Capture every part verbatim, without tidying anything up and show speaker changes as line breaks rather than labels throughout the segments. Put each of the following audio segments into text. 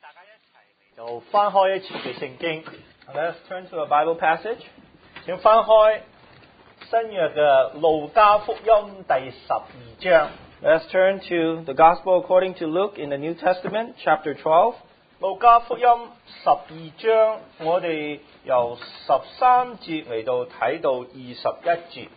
大家一齊嚟就翻開一次嘅聖經。Let's turn to a Bible passage。請翻開新約嘅路加福音第十二章。
Let's turn to the Gospel according to Luke in the New Testament, chapter twelve.
路加福音十二章，我哋由十三節嚟到睇到二十一節。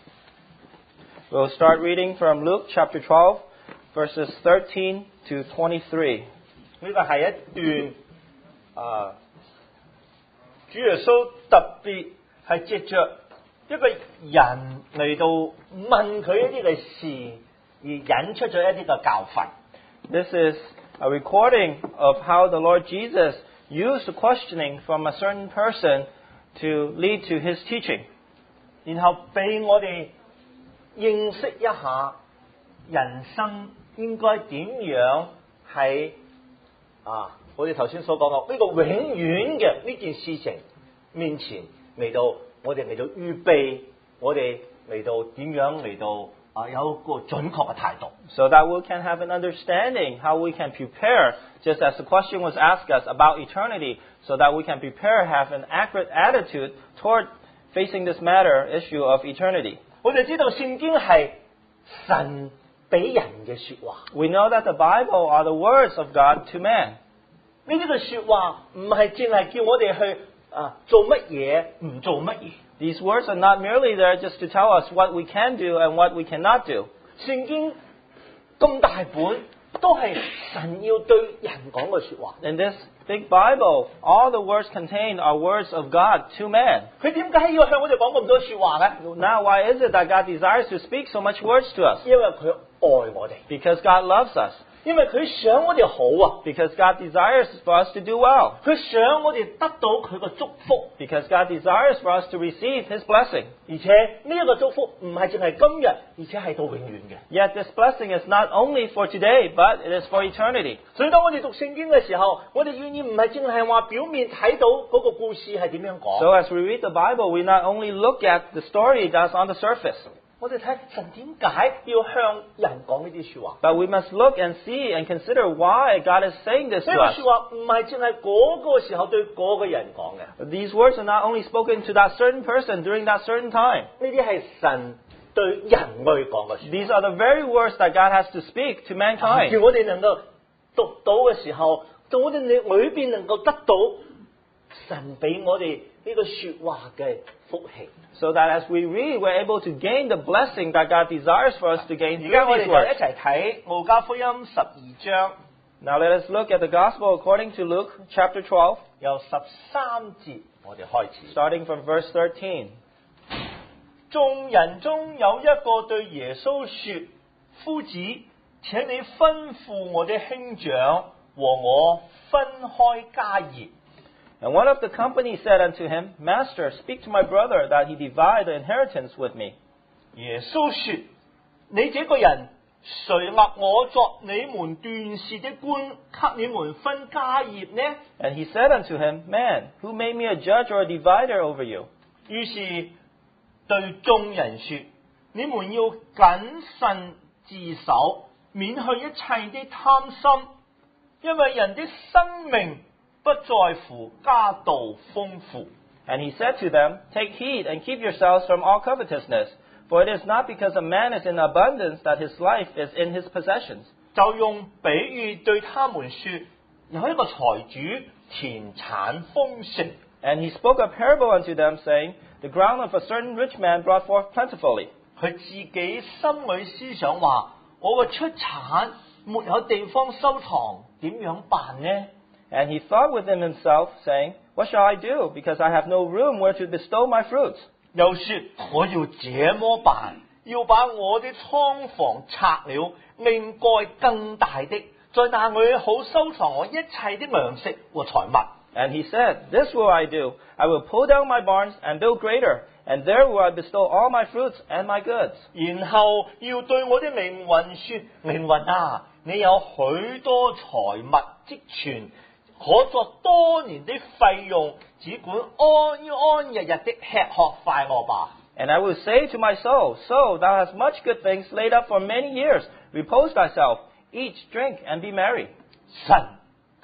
We'll start reading from Luke chapter twelve, verses thirteen to twenty-three.
呢個係一段啊，主耶穌特別係藉着一個人嚟到問佢一啲嘅事，而引出咗一啲嘅教訓。
This is a recording of how the Lord Jesus used the questioning from a certain person to lead to his teaching.
然後俾我哋認識一下人生應該點樣喺啊，我哋頭先所講嘅呢個永遠嘅呢件事情面前嚟到，我哋嚟到預備，我哋嚟到點樣嚟到啊有一個準確嘅態度。
So that we can have an understanding how we can prepare, just as the question was asked us about eternity, so that we can prepare, have an accurate attitude toward facing this matter, issue of eternity.
我哋知道聖經係神俾人嘅說話。
We know that the Bible are the words of God to man.
呢啲嘅說話唔係淨係叫我哋去啊做乜嘢，唔做乜嘢。
These words are not merely there just to tell us what we can do and what we cannot do.
聖經咁大本，都係神要對人講嘅說話。
In this big Bible, all the words contained are words of God to man.
佢點解要向我哋講咁多說話咧？
Now, why is it that God desires to speak so much words to us?
因為佢愛我哋。
Because God loves us.
因為佢想我哋好啊。
Because God desires for us to do well.
佢想我哋得到佢嘅祝福。
Because God desires for us to receive His blessing.
而且呢一個祝福唔係淨係今日，而且係到永遠嘅。
Yet this blessing is not only for today, but it is for eternity.
所以當我哋讀聖經嘅時候，我哋願意唔係淨係話表面睇到嗰個故事係點樣講。
So as we read the Bible, we not only look at the story that's on the surface.
我哋睇神點解要向人講呢啲說話。
But we must look and see and consider why God is saying this to
呢個
us.
說話唔係淨係嗰個時候對嗰個人講嘅。
These words are not only spoken to that certain person during that certain time.
呢啲係神對人類講嘅說話。
These are the very words that God has to speak to mankind.
叫我哋能夠讀到嘅時候，到我哋裏邊能夠得到神俾我哋呢個說話嘅福氣。
So that as we read, we're able to gain the blessing that God desires for us to gain
而
through
家我哋
these
就
words.
一齊睇路加福音十二章，
Now let us look at the Gospel according to Luke chapter twelve,
由十三節我哋開始。
starting from verse thirteen.
眾人中有一個對耶穌說：夫子，請你吩咐我的兄長和我分開家業。
And one of the company said unto him, Master, speak to my brother that he divide the inheritance with me.
耶穌說：你這個人，誰立我作你們斷事的官，給你們分家業呢？
And he said unto him, Man, who made me a judge or a divider over you?
於是對眾人說：你們要謹慎自守，免去一切的貪心，因為人的生命不在乎家道豐富。
And he said to them, Take heed and keep yourselves from all covetousness, for it is not because a man is in abundance that his life is in his possessions.
就用比喻對他們說：有一個財主田產豐盛。
And he spoke a parable unto them, saying, The ground of a certain rich man brought forth plentifully.
佢自己心裏思想話：我嘅出產沒有地方收藏，點樣辦呢？
And he thought within himself, saying, What shall I do? Because I have no room where to bestow my fruits.
又說：我要這麼辦，要把我的倉房拆了，另蓋更大的，在那裏好收藏我一切的糧食和財物。
And he said, This will I do. I will pull down my barns and build greater, and there will I bestow all my fruits and my goods.
然後要對我的靈魂說：靈魂啊，你有許多財物積存，可作多年的費用，只管安安日日的吃喝快樂吧。
And I will say to my soul, Soul, thou hast much good things laid up for many years. Repose thyself, eat, drink, and be merry.
神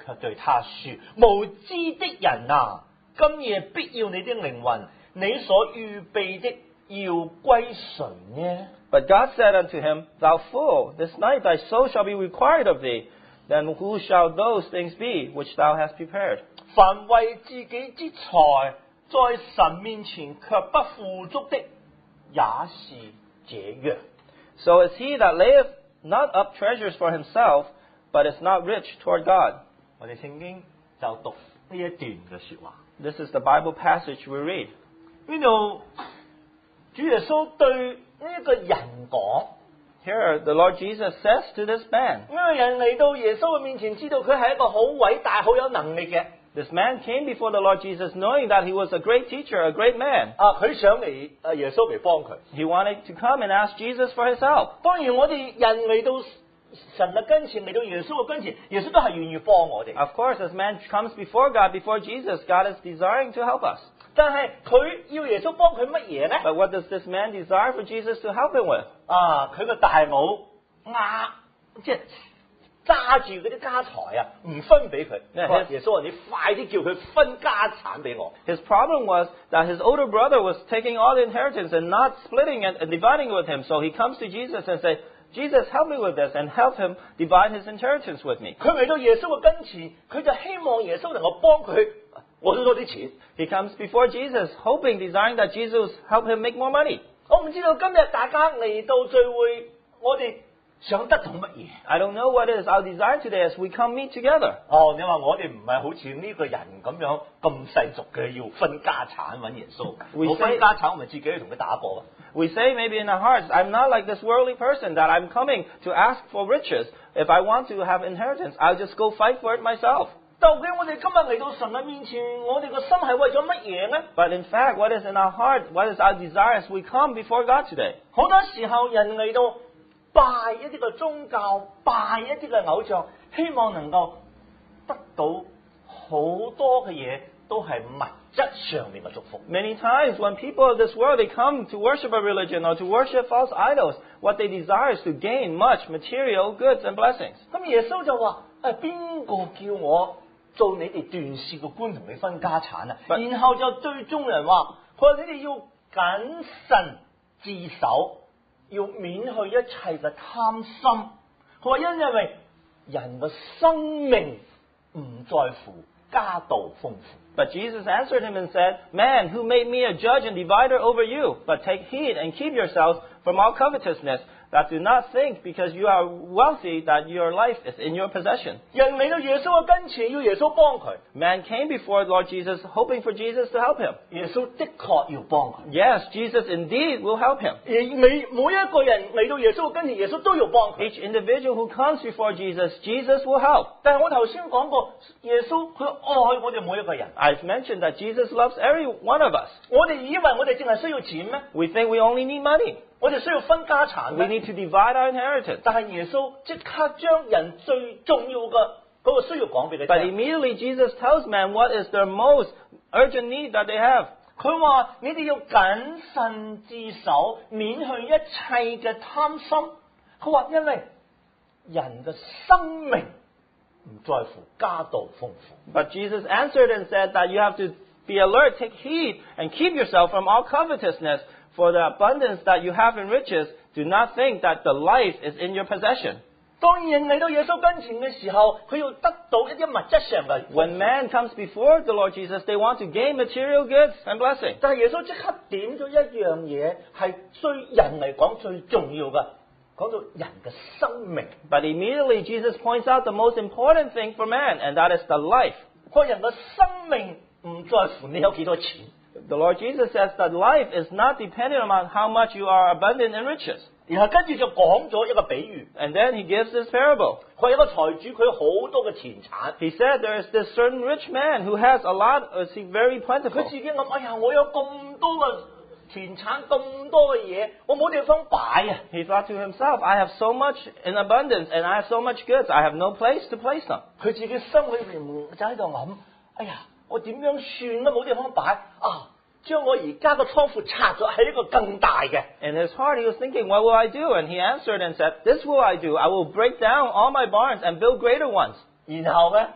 卻對他說：無知的人啊，今夜必要你的靈魂，你所預備的要歸誰呢？
But God said unto him, Thou fool, this night thy soul shall be required of thee. Then who shall those things be which thou hast prepared?
凡為自己之財，在神面前卻不富足的，也是這樣。
So is he that layeth not up treasures for himself, but is not rich toward God.
我哋聖經就讀呢一段嘅說話。
This is the Bible passage we read.
呢度主耶穌對呢個人講，
Here the Lord Jesus says to this man,
呢個人嚟到耶穌嘅面前，知道佢係一個好偉大、好有能力嘅。
this man came before the Lord Jesus knowing that he was a great teacher, a great man.
啊，佢想嚟啊耶穌嚟幫佢。
He wanted to come and ask Jesus for his help.
當然我哋人嚟到神嘅跟前，嚟到耶穌嘅跟前，耶穌都係願意幫我哋。
Of course, as man comes before God, before Jesus, God is desiring to help us.
但係佢要耶穌幫佢乜嘢呢？
But what does this man desire for Jesus to help him with?
啊，佢個大佬壓，即係揸住嗰啲家財啊，唔分俾佢。
Yeah,
佢話
his-
耶穌話：你快啲叫佢分家產俾我。
His problem was that his older brother was taking all the inheritance and not splitting it and dividing it with him. So he comes to Jesus and says, Jesus, help me with this, and help him divide his inheritance with me.
佢嚟到耶穌嘅跟前，佢就希望耶穌能夠幫佢攞到多啲錢。
He comes before Jesus, hoping, desiring that Jesus help him make more money.
我唔知道今日大家嚟到聚會，我哋想得到乜嘢？
I don't know what is our desire today as we come meet together.
哦，你話我哋唔係好似呢個人咁樣咁世俗嘅，要分家產揾耶穌。
We
我分
say-
家產，我咪自己去同佢打過。
We say maybe in our hearts, I'm not like this worldly person that I'm coming to ask for riches. If I want to have inheritance, I'll just go fight for it myself.
究竟我哋今日嚟到神嘅面前，我哋個心係為咗乜嘢呢？
But in fact, what is in our heart, what is our desire as we come before God today?
好多時候人嚟到拜一啲嘅宗教，拜一啲嘅偶像，希望能夠得到好多嘅嘢，都係物質上面嘅祝福。
Many times when people of this world, they come to worship a religion or to worship false idols, what they desire is to gain much material goods and blessings.
咁耶穌就話：誒邊個叫我做你哋斷事嘅官，同你分家產啊？
But-
然後就對眾人話：佢話你哋要謹慎自守，要免去一切嘅貪心。佢話因為人嘅生命唔在乎家道豐富。
But Jesus answered him and said, Man, who made me a judge and divider over you? But take heed and keep yourselves from all covetousness, that do not think because you are wealthy that your life is in your possession.
人嚟到耶穌嘅跟前，要耶穌幫佢。
Man came before Lord Jesus, hoping for Jesus to help him.
耶穌的確要幫佢。
Yes, Jesus indeed will help him.
而每每一個人嚟到耶穌嘅跟前，耶穌都要幫佢。
Each individual who comes before Jesus, Jesus will help.
但係我頭先講過，耶穌佢愛我哋每一個人。
I've mentioned that Jesus loves every one of us.
我哋以為我哋淨係需要錢咩？
We think we only need money.
我哋需要分家產
We
咩？
need to divide our inheritance.
但係耶穌即刻將人最重要嘅嗰個需要講俾你
But
聽。
immediately Jesus tells man what is their most urgent need that they have.
佢話：你哋要謹慎自守，免去一切嘅貪心。佢話因為人嘅生命唔在乎家道豐富。
But Jesus answered and said that you have to be alert, take heed, and keep yourself from all covetousness, for the abundance that you have in riches, do not think that the life is in your possession.
當人嚟到耶穌跟前嘅時候，佢要得到一啲物質上嘅。
When man comes before the Lord Jesus, they want to gain material goods and blessing.
但係耶穌即刻點咗一樣嘢，係對人嚟講最重要嘅，講到人嘅生命。
But immediately Jesus points out the most important thing for man, and that is the life.
個人嘅生命唔在乎你有幾多錢，
The Lord Jesus says that life is not dependent on how much you are abundant in riches.
然後跟住就講咗一個比喻。
And then he gives this parable.
佢話有個財主，佢好多嘅田產，
He said there is this certain rich man who has a lot, is he very
佢
plentiful.
自己諗：哎呀，我有咁多嘅田產，咁多嘅嘢，我冇地方擺啊！
He thought to himself, I have so much in abundance and I have so much goods, I have no place to place them.
佢自己心裏邊就喺度諗：哎呀，我點樣算都冇地方擺啊！將我而家個倉庫拆咗，係一個更大嘅。
In his heart, he was thinking, what will I do? And he answered and said, this will I do. I will break down all my barns and build greater ones.
然後咧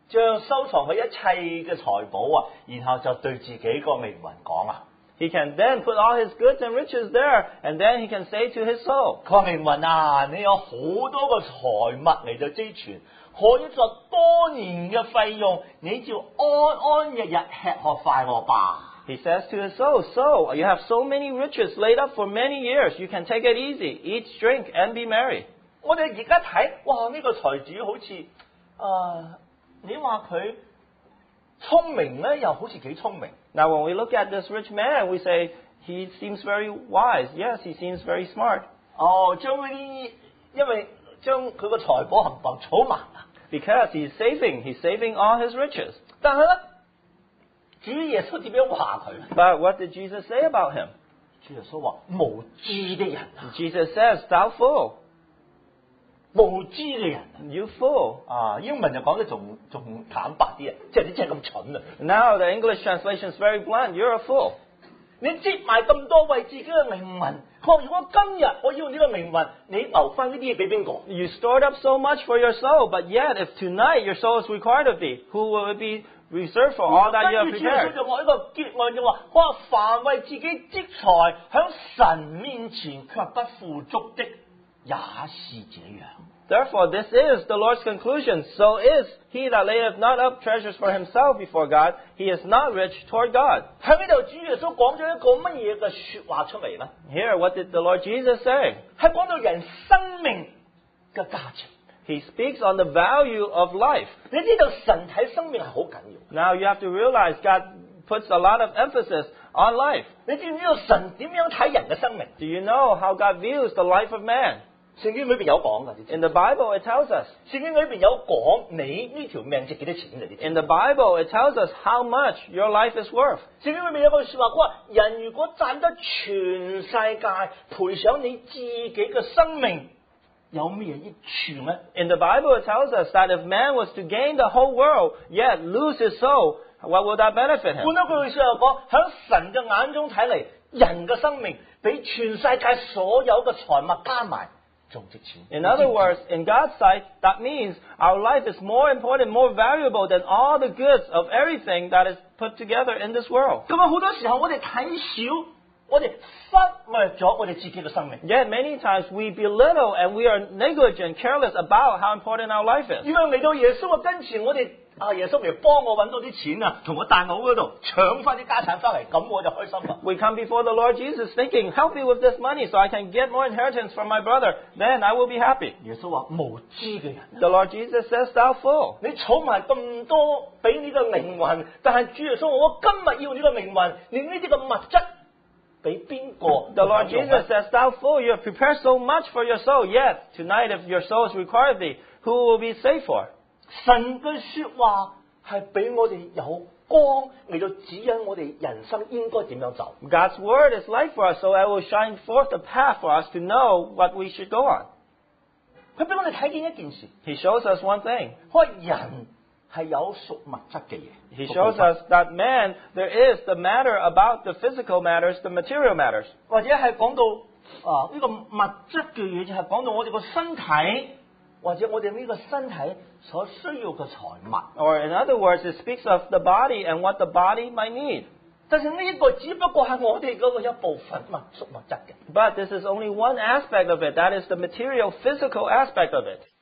將收藏佢一切嘅財寶啊，然後就對自己個靈魂講啊。
He can then put all his goods and riches there, and then he can say to his soul,
佢話靈魂啊，你有好多個財物嚟到積存，可以作多年嘅費用，你就安安日日吃喝快樂吧。
he says to his soul, "So, you have so many riches laid up for many years, you can take it easy, eat, drink, and be merry."
我哋而家睇，哇！呢、這個財主好似啊，你話佢聰明咧，又好似幾聰明。
Now, when we look at this rich man, we say, he seems very wise. Yes, he seems very smart.
哦，將嗰啲因為將佢個財寶冚唪唥儲埋啦。
Because he's saving, he's saving all his riches.
但係咧，主耶穌點樣話佢？
But what did Jesus say about him?
主耶穌話：無知的人啊，
Jesus says, "Thou fool,
無知嘅人
you fool."
啊！英文就講得仲仲坦白啲啊，即係你真係咁蠢啊！
Now the English translation is very blunt. You're a fool.
你積埋咁多為自己嘅靈魂，佢話：如果今日我要呢個靈魂，你留翻呢啲嘢俾邊個？
You stored up so much for your soul, but yet if tonight your soul is required of thee, who will it be reserved for all that you have
跟住主耶穌
prepared?
就話一個結論就話：佢話凡為自己積財，響神面前卻不富足的，也是這樣。
Therefore, this is the Lord's conclusion. So is he that layeth not up treasures for himself before God, he is not rich toward God.
喺呢度主耶穌講咗一個乜嘢嘅説話出嚟咧？
Here, what did the Lord Jesus say?
係講到人生命嘅價值。
He speaks on the value of life.
你知道神睇生命係好緊要。
Now you have to realize God puts a lot of emphasis on life.
你知唔知道神點樣睇人嘅生命？
Do you know how God views the life of man?
聖經裏邊有講㗎，
In the Bible, it tells us.
聖經裏邊有講你呢條命值幾多錢㗎？你知
In the Bible, it tells us how much your life is worth.
聖經裏面有句説話，佢話人如果賺得全世界，賠上你自己嘅生命，有咩益處呢？
In the Bible, it tells us that if man was to gain the whole world, yet lose his soul, what would that benefit him?
換一句説話講，喺神嘅眼中睇嚟，人嘅生命比全世界所有嘅財物加埋仲值錢。
In other words, in God's sight, that means our life is more important, more valuable than all the goods of everything that is put together in this world.
咁啊，好多時候我哋睇少，我哋忽略咗我哋自己嘅生命。
Yet many times we belittle and we are negligent, careless about how important our life is.
因為嚟到耶穌嘅跟前，我哋啊耶穌嚟幫我揾到啲錢啊，同我大佬嗰度搶翻啲家產翻嚟，咁我就開心啦。
We come before the Lord Jesus thinking, help me with this money so I can get more inheritance from my brother. Then I will be happy.
耶穌話無知嘅人，
The Lord Jesus says, thou fool.
你儲埋咁多俾你個靈魂，但係主耶穌，我今日要你個靈魂，連呢啲嘅物質俾邊個？
The Lord Jesus says, thou fool, you have prepared so much for your soul, yet tonight if your soul is required of thee, who will be saved for?
神嘅說話係俾我哋有光嚟到指引我哋人生應該點樣走。
God's word is light for us, so it will shine forth a path for us to know what we should go on.
佢俾我哋睇見一件事，
He shows us one thing.
佢話人係有屬物質嘅嘢。
He shows us that man, there is the matter about the physical matters, the material matters.
或者係講到啊呢、這個物質嘅嘢，就係講到我哋個身體，或者我哋呢個身體所需要嘅財物。
Or in other words, it speaks of the body and what the body might need.
但係呢一個只不過係我哋嗰個一部分物屬物質嘅。
But this is only one aspect of it. That is the material, physical aspect of it.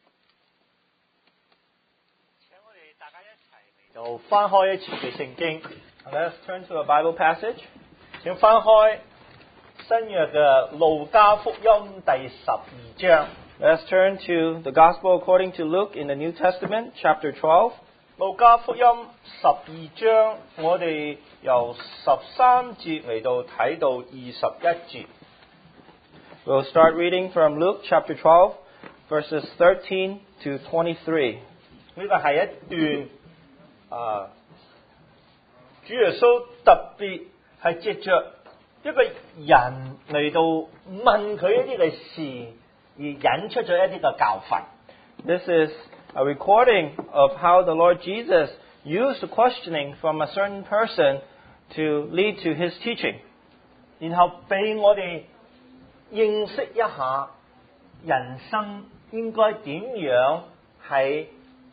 請我哋大家一齊嚟就翻開一次嘅聖經。
Let's turn to a Bible passage.
請翻開新約嘅路加福音第十二章。
Let's turn to the Gospel according to Luke in the New Testament, chapter twelve.
路加福音十二章，我哋由十三節嚟到睇到二十一節。
We'll start reading from Luke chapter twelve, verses thirteen to twenty-three.
呢個係一段啊，主耶穌特別係藉着一個人嚟到問佢一啲嘅事，而引出咗一啲嘅教訓。
This is a recording of how the Lord Jesus used the questioning from a certain person to lead to his teaching.
然後俾我哋認識一下人生應該點樣喺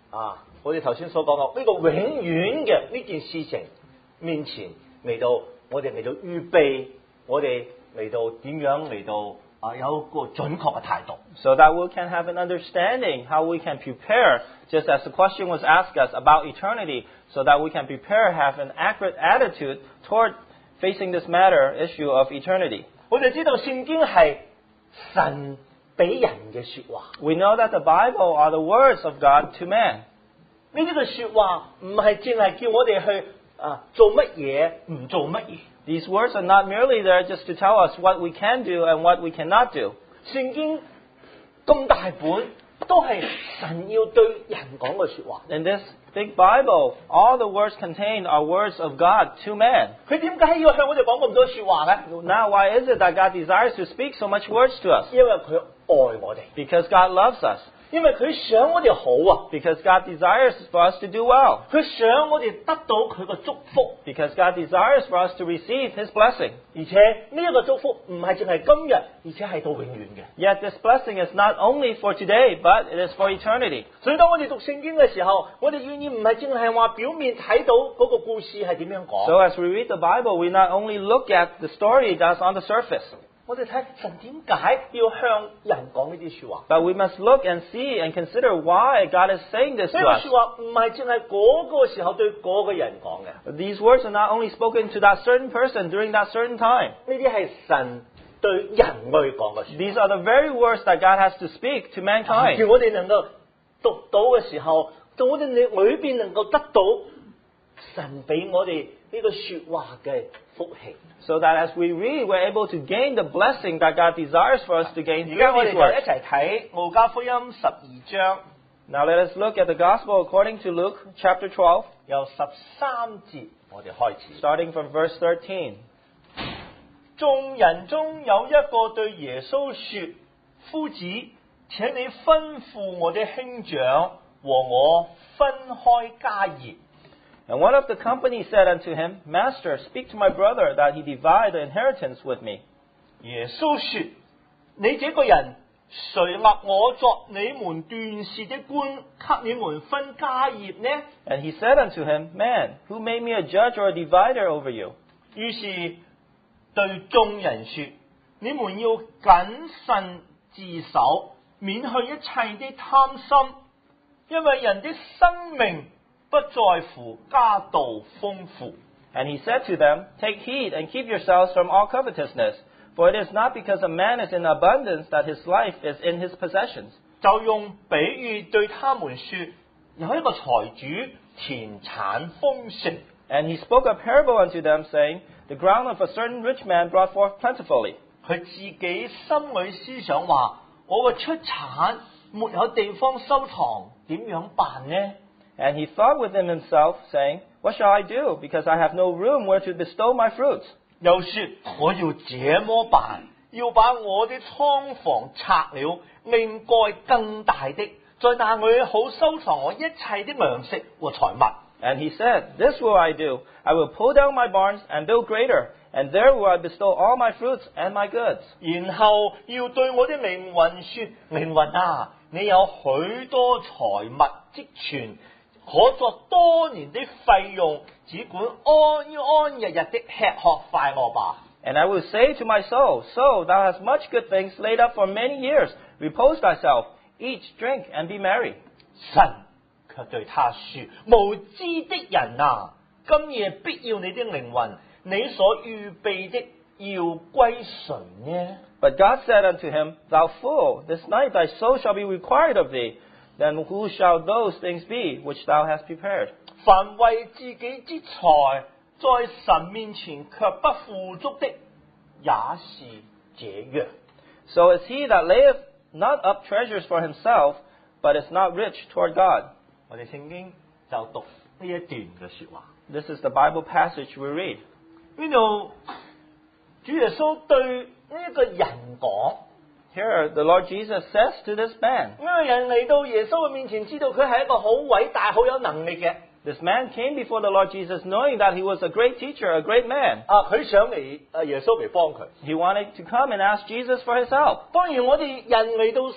啊，我哋頭先所講到呢個永遠嘅呢件事情面前嚟到，我哋嚟到預備，我哋嚟到點樣嚟到啊有一個準確嘅態度。
So that we can have an understanding how we can prepare, just as the question was asked us about eternity, so that we can prepare, have an accurate attitude toward facing this matter, issue of eternity.
我哋知道聖經係神俾人嘅說話，
We know that the Bible are the words of God to man.
呢啲嘅說話唔係淨係叫我哋去啊做乜嘢唔做乜嘢。
These words are not merely there just to tell us what we can do and what we cannot do.
聖經咁大本，都係神要對人講嘅說話。
In this big Bible, all the words contained are words of God to man.
佢點解要向我哋講咁多說話咧？
Now, why is it that God desires to speak so much words to us?
因為佢愛我哋，
Because God loves us.
因為佢想我哋好啊，
Because God desires for us to do well.
佢想我哋得到佢嘅祝福，
Because God desires for us to receive His blessing.
而且呢一個祝福唔係淨係今日，而且係到永遠嘅。
Yet this blessing is not only for today, but it is for eternity.
所以當我哋讀聖經嘅時候，我哋願意唔係淨係話表面睇到嗰個故事係點樣講，
So as we read the Bible, we not only look at the story that's on the surface,
我哋睇神點解要向人講呢啲說話。
but we must look and see and consider why God is saying this
呢
to
個
us.
說話唔係淨係嗰個時候對嗰個人講嘅，
These words are not only spoken to that certain person during that certain time.
呢啲係神對人類講嘅說
These are the very words that God has to speak to
話，
mankind.
叫我哋能夠讀到嘅時候，到我哋裏邊能夠得到神俾我哋呢個說話嘅福氣。
So that as we read, we're able to gain the blessing that God desires for us to gain
而
through
家我哋
these
就
words.
一齊睇路加福音十二章
Now let us look at the Gospel according to Luke chapter twelve,
由十三節我哋開始。
starting from verse thirteen.
眾人中有一個對耶穌說：夫子，請你吩咐我的兄長和我分開家業。
And one of the company said unto him, Master, speak to my brother that he divide the inheritance with me.
耶穌說：你這個人，誰立我作你們斷事的官，給你們分家業呢？
And he said unto him, Man, who made me a judge or a divider over you?
於是對眾人說：你們要謹慎自守，免去一切的貪心，因為人的生命不在乎家道豐富。
And he said to them, Take heed and keep yourselves from all covetousness, for it is not because a man is in abundance that his life is in his possessions.
就用比喻對他們說：有一個財主田產豐盛，
And he spoke a parable unto them, saying, The ground of a certain rich man brought forth plentifully.
佢自己心裏思想話：我嘅出產沒有地方收藏，點樣辦呢？
And he thought within himself, saying, What shall I do? Because I have no room where to bestow my fruits.
又說：我要這麼辦，要把我的倉房拆了，另蓋更大的，在那裏好收藏我一切的糧食和財物。
And he said, This will I do. I will pull down my barns and build greater, and there will I bestow all my fruits and my goods.
然後要對我的靈魂說：靈魂啊，你有許多財物積存，可作多年的費用，只管安安日日的吃喝快樂吧。
And I will say to my soul, Soul, thou hast much good things laid up for many years. Repose thyself, eat, drink, and be merry.
神卻對他說：無知的人啊，今夜必要你的靈魂，你所預備的要歸誰呢？
But God said unto him, Thou fool, this night thy soul shall be required of thee. Then who shall those things be which thou hast prepared?
凡為自己之財，在神面前卻不富足的，也是這樣。
So is he that layeth not up treasures for himself, but is not rich toward God.
我哋聖經就讀呢一段嘅說話。
This is the Bible passage we read.
呢度主耶穌對呢一個人講，
Here the Lord Jesus says to this man,
呢個人嚟到耶穌嘅面前，知道佢係一個好偉大、好有能力嘅。
This man came before the Lord Jesus knowing that he was a great teacher, a great man.
啊，佢想嚟啊耶穌嚟幫佢。
He wanted to come and ask Jesus for his help.
當然，我哋人嚟到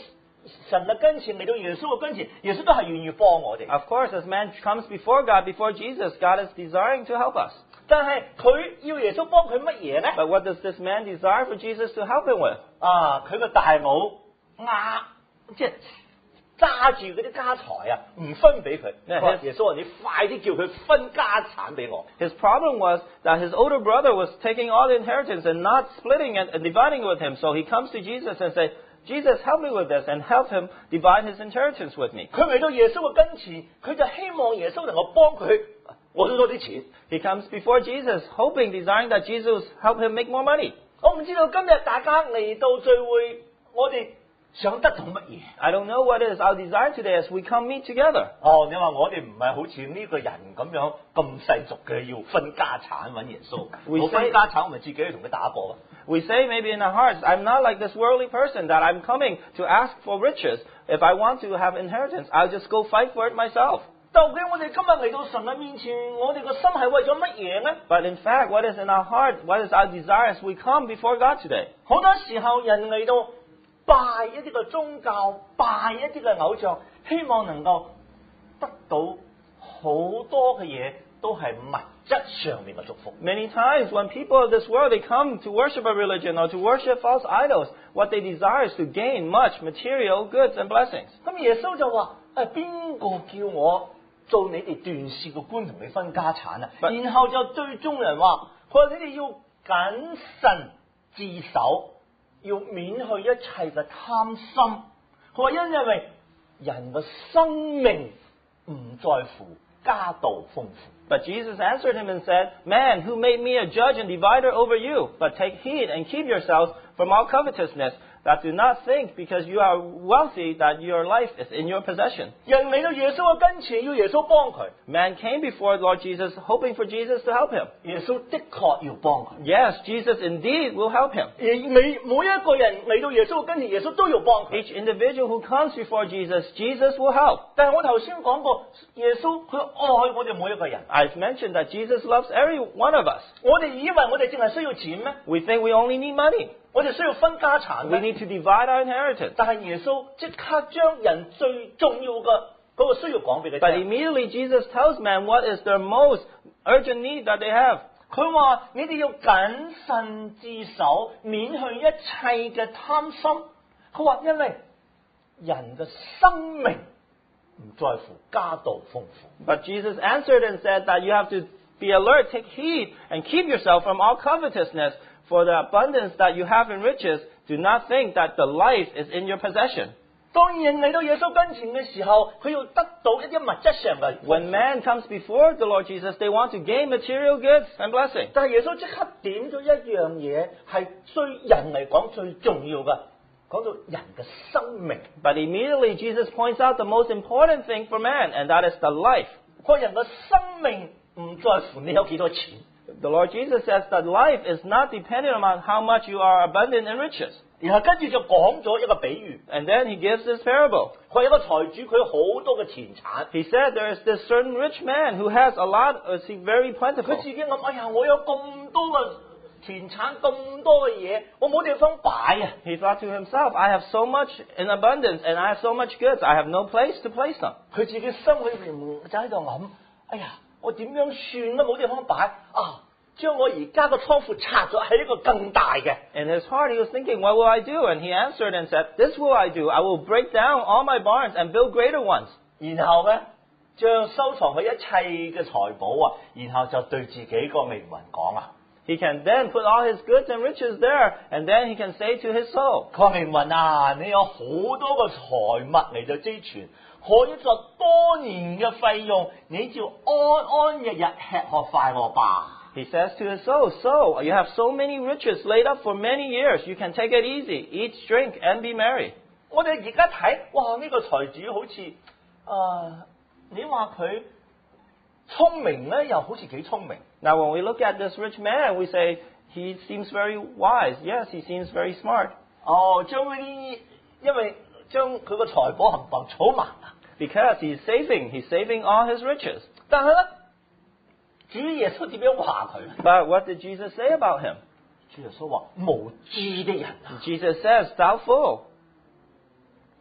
神嘅跟前嚟到耶穌嘅跟前，耶穌都係願意幫我哋。
Of course, as man comes before God, before Jesus, God is desiring to help us.
但係佢要耶穌幫佢乜嘢咧？
But what does this man desire for Jesus to help him with?
啊，佢個大佬壓即係揸住嗰啲家財啊，唔分俾佢。
Yeah,
佢話
his-
耶穌話：你快啲叫佢分家產俾我。
His problem was that his older brother was taking all the inheritance and not splitting it and dividing it with him. So he comes to Jesus and says, Jesus, help me with this, and help him divide his inheritance with me.
佢嚟到耶穌嘅跟前，佢就希望耶穌能夠幫佢攞到多啲錢。
He comes before Jesus, hoping, desiring that Jesus help him make more money.
我唔知道今日大家嚟到聚會，我哋想得到乜嘢？
I don't know what is our desire today as we come meet together.
哦，你話我哋唔係好似呢個人咁樣咁世俗嘅，要分家產揾耶穌。
We
我分
say-
家產，我咪自己去同佢打過。
We say maybe in our hearts, I'm not like this worldly person that I'm coming to ask for riches. If I want to have inheritance, I'll just go fight for it myself.
究竟我哋今日嚟到神嘅面前，我哋個心係為咗乜嘢呢？
But in fact, what is in our heart, what is our desire as we come before God today?
好多時候人嚟到拜一啲嘅宗教，拜一啲嘅偶像，希望能夠得到好多嘅嘢，都係物質上面嘅祝福。
Many times when people of this world, they come to worship a religion or to worship false idols, what they desire is to gain much material goods and blessings.
咁耶穌就話：誒邊個叫我做你哋斷事嘅官，同你分家產啊？
But-
然後就對眾人話：佢話你哋要謹慎自守，要免去一切嘅貪心。佢話因因為人嘅生命唔在乎家道豐富。
But Jesus answered him and said, Man, who made me a judge and divider over you? But take heed and keep yourselves from all covetousness, that do not think because you are wealthy that your life is in your possession.
人嚟到耶穌嘅跟前，要耶穌幫佢。
Man came before Lord Jesus, hoping for Jesus to help him.
耶穌的確要幫佢。
Yes, Jesus indeed will help him.
而每每一個人嚟到耶穌嘅跟前，耶穌都要幫佢。
Each individual who comes before Jesus, Jesus will help.
但係我頭先講過，耶穌佢愛我哋每一個人。
I've mentioned that Jesus loves every one of us.
我哋以為我哋淨係需要錢咩？
We think we only need money.
我哋需要分家產
We
咩？
need to divide our inheritance.
但係耶穌即刻將人最重要嘅嗰個需要講俾佢
But
聽。
immediately Jesus tells man what is their most urgent need that they have.
佢話：你哋要謹慎自守，免去一切嘅貪心。佢話因為人嘅生命唔在乎家道豐富。
But Jesus answered and said that you have to be alert, take heed, and keep yourself from all covetousness, for the abundance that you have in riches, do not think that the life is in your possession.
當人嚟到耶穌跟前嘅時候，佢要得到一啲物質上嘅。
When man comes before the Lord Jesus, they want to gain material goods and blessings.
但係耶穌即刻點咗一樣嘢，係對人嚟講最重要嘅，講到人嘅生命。
But immediately Jesus points out the most important thing for man, and that is the life.
個人嘅生命唔在乎你有幾多錢，
The Lord Jesus says that life is not dependent on how much you are abundant in riches.
然後跟住就講咗一個比喻。
And then he gives this parable.
佢有一個財主，佢好多嘅錢產，
He said there is this certain rich man who has a lot, uh, see, very
佢
plentiful.
自己諗：哎呀，我有咁多嘅錢產，咁多嘅嘢，我冇地方擺啊！
He thought to himself, I have so much in abundance and I have so much goods, I have no place to place them.
佢自己心裏邊就喺度諗：哎呀，我點樣算都冇地方擺啊！將我而家個倉庫拆咗，係一個更大嘅。
In his heart, he was thinking, what will I do? And he answered and said, this will I do. I will break down all my barns and build greater ones.
然後咧，將收藏佢一切嘅財寶啊，然後就對自己個靈魂講啊。
He can then put all his goods and riches there, and then he can say to his soul,
佢話靈魂啊，你有好多個財物嚟到積存，可以作多年嘅費用，你就安安日日吃喝快樂吧。
he says to his soul, so, you have so many riches laid up for many years. You can take it easy, eat, drink, and be merry.
我哋而家睇，哇！呢、個財主好似啊，你話佢聰明咧，又好似幾聰明。
Now, when we look at this rich man, we say, he seems very wise. Yes, he seems very smart.
哦，將嗰啲，因為將佢個財寶冚唪唥儲埋。
Because he's saving, he's saving all his riches.
但係咧，主耶穌點樣話佢？
But what did Jesus say about him?
主耶穌話：無知的人啊！
Jesus says, thou fool.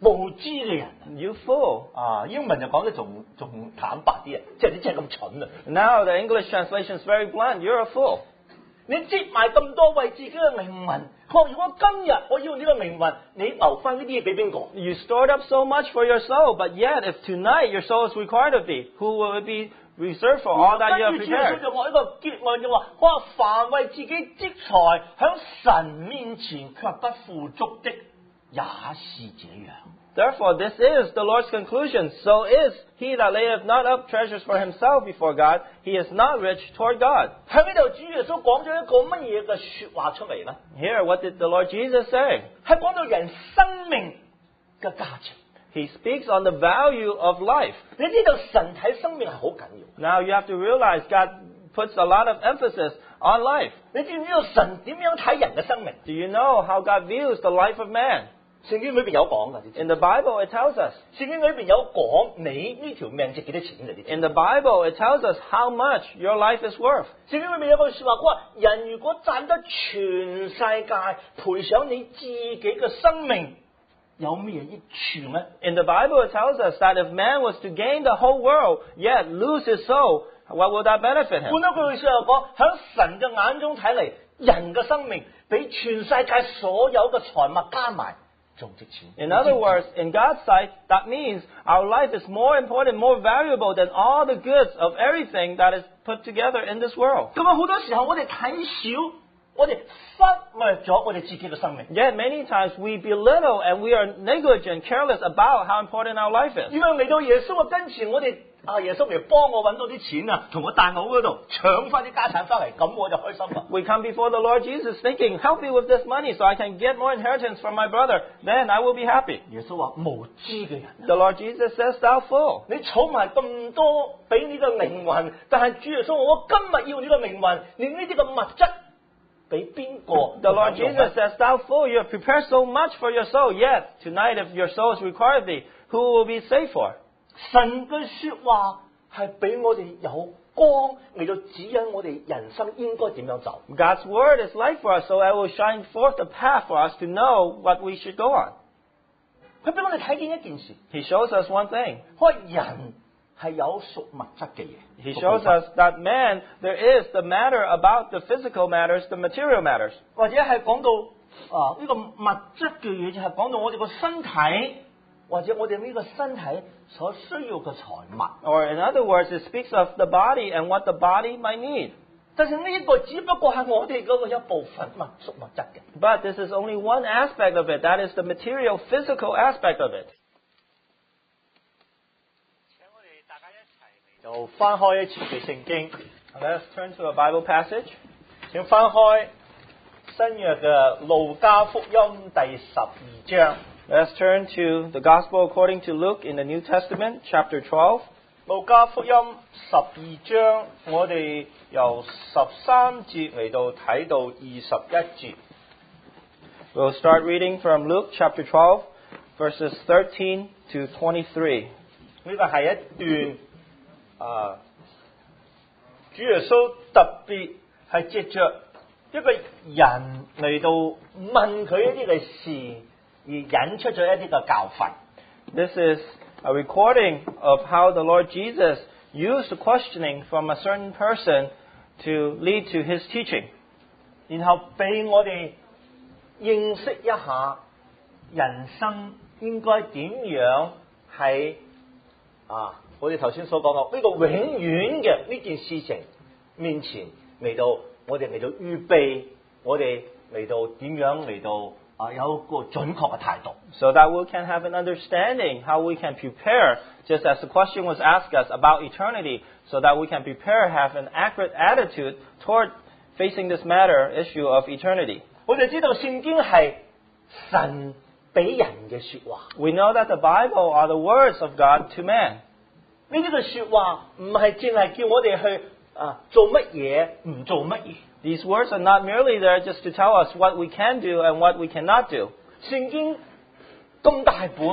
無知嘅人
You fool.
啊！英文就講得仲仲坦白啲啊，即係你真係咁蠢啊！
Now the English translation is very blunt. You're a fool.
你積埋咁多為自己嘅命運，佢話如果今日我要呢個命運，你留翻呢啲嘢俾邊個？
You stored up so much for your soul, but yet if tonight your soul is required of thee, who will it be reserved for all that you have
跟住主耶穌
prepared?
就話一個結論就話：我話凡為自己積財，響神面前卻不富足的，也是這樣。
Therefore, this is the Lord's conclusion. So is he that layeth not up treasures for himself before God, he is not rich toward God.
喺呢度主耶穌講咗一個乜嘢嘅說話出嚟呢？
Here, what did the Lord Jesus say?
係講到人生命嘅價值。
He speaks on the value of life.
你知道神睇生命係好緊要。
Now you have to realize God puts a lot of emphasis on life.
你知唔知道神點樣睇人嘅生命？
Do you know how God views the life of man?
聖經裏邊有講㗎，你知
In the Bible, it tells us.
聖經裏邊有講你呢條命值幾多錢㗎？你知
In the Bible, it tells us how much your life is worth.
聖經裏面有句說話，佢話人如果賺得全世界，賠上你自己嘅生命，有咩益處呢？
In the Bible, it tells us that if man was to gain the whole world, yet lose his soul, what would that benefit him?
換一句說話講，喺神嘅眼中睇嚟，人嘅生命比全世界所有嘅財物加埋仲值錢。
In other words, in God's sight, that means our life is more important, more valuable than all the goods of everything that is put together in this world.
咁啊，好多時候我哋睇少，我哋忽略咗我哋自己嘅生命。
Yet many times we belittle and we are negligent, careless about how important our life is.
因為嚟到耶穌嘅跟前，我哋啊耶穌嚟幫我揾到啲錢啊，同我大佬嗰度搶翻啲家產翻嚟，咁我就開心啦。
We come before the Lord Jesus thinking, help me with this money so I can get more inheritance from my brother. Then I will be happy.
耶穌話無知嘅人，
The Lord Jesus says, thou fool.
你儲埋咁多俾你嘅靈魂，但係主耶穌話我今日要呢個靈魂，連呢啲嘅物質俾邊個？
The Lord Jesus says, thou fool, you have prepared so much for your soul, yet tonight if your soul is required of thee, who will be saved for?
神嘅說話係俾我哋有光嚟到指引我哋人生應該點樣走。
God's word is light for us, so it will shine forth the path for us to know what we should go on.
佢俾我哋睇見一件事，
He shows us one thing.
佢話人係有屬物質嘅嘢。
He shows us that man, there is the matter about the physical matters, the material matters.
或者係講到啊呢個物質嘅嘢，就係講到我哋個身體，或者我哋呢個身體所需要嘅財物。
Or in other words, it speaks of the body and what the body might need.
但是呢一個只不過係我哋嗰個一部分物屬物質嘅。
But this is only one aspect of it. That is the material, physical aspect of it.
請我哋大家一齊嚟就翻開一次嘅聖經，
Let us turn to a Bible passage.
請翻開新約嘅路加福音第十二章。
Let us turn to the Gospel according to Luke in the New Testament, chapter twelve.
路加福音十二章，我哋由十三節嚟到睇到二十一節。
We'll start reading from Luke chapter twelve, verses thirteen to twenty-three.
呢個係一段啊，主耶穌特別係藉着一個人嚟到問佢一啲嘅事，而引出咗一啲嘅教訓。
This is a recording of how the Lord Jesus used the questioning from a certain person to lead to his teaching.
然後俾我哋認識一下人生應該點樣喺啊，我哋頭先所講嘅呢個永遠嘅呢件事情面前嚟到，我哋嚟到預備，我哋嚟到點樣嚟到啊有個準確嘅態度。
So that we can have an understanding how we can prepare, just as the question was asked us about eternity, so that we can prepare, have an accurate attitude toward facing this matter, issue of eternity.
我哋知道聖經係神俾人嘅說話，
We know that the Bible are the words of God to man.
呢啲嘅說話唔係淨係叫我哋去啊做乜嘢唔做乜嘢。
These words are not merely there just to tell us what we can do and what we cannot do.
聖經咁大本，